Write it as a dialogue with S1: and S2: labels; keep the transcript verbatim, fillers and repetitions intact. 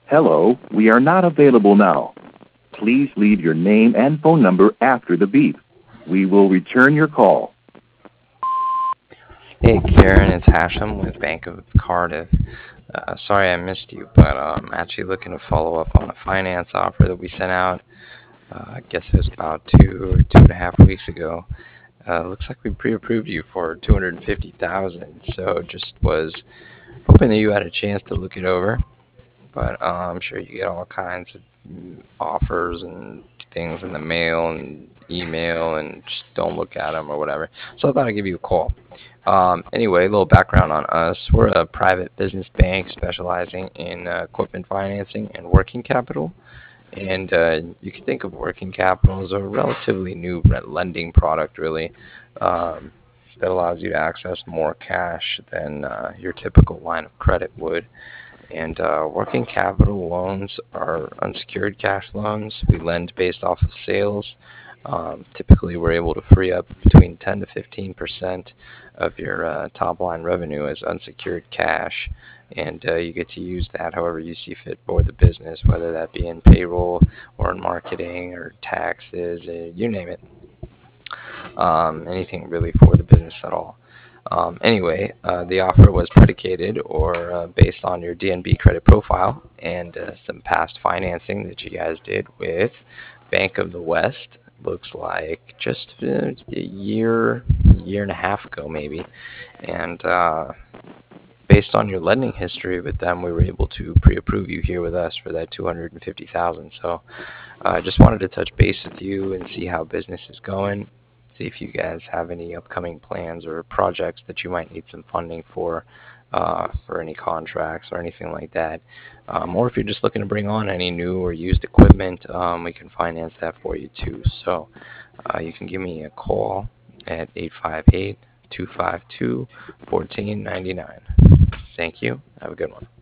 S1: Hello, we are not available now. Please leave your name and phone number after the beep. We will return your call.
S2: Hey Karen, it's Hashem with Bank of Cardiff. Uh, sorry I missed you, but uh, I'm actually looking to follow up on a finance offer that we sent out. Uh, I guess it was about two or two and a half weeks ago. Uh, looks like we pre-approved you for two hundred fifty thousand dollars, so just was hoping that you had a chance to look it over. But uh, I'm sure you get all kinds of mm, offers and things in the mail and email, and just don't look at them or whatever. So I thought I'd give you a call. Um, anyway, a little background on us. We're a private business bank specializing in uh, equipment financing and working capital. And uh, you can think of working capital as a relatively new lending product, really, um, that allows you to access more cash than uh, your typical line of credit would. And uh, working capital loans are unsecured cash loans. We lend based off of sales. Um, typically, we're able to free up between ten to fifteen percent of your uh, top line revenue as unsecured cash. And uh, you get to use that however you see fit for the business, whether that be in payroll or in marketing or taxes, uh, you name it. Um, anything really for the business at all. Um, anyway, uh, the offer was predicated or uh, based on your D N B credit profile and uh, some past financing that you guys did with Bank of the West. Looks like just uh, a year, year and a half ago, maybe. And uh, based on your lending history with them, we were able to pre-approve you here with us for that two hundred fifty thousand dollars. So I uh, just wanted to touch base with you and see how business is going. See if you guys have any upcoming plans or projects that you might need some funding for, uh, for any contracts or anything like that. Um, or if you're just looking to bring on any new or used equipment, um, we can finance that for you too. So uh, you can give me a call at eight five eight, two five two, one four nine nine. Thank you. Have a good one.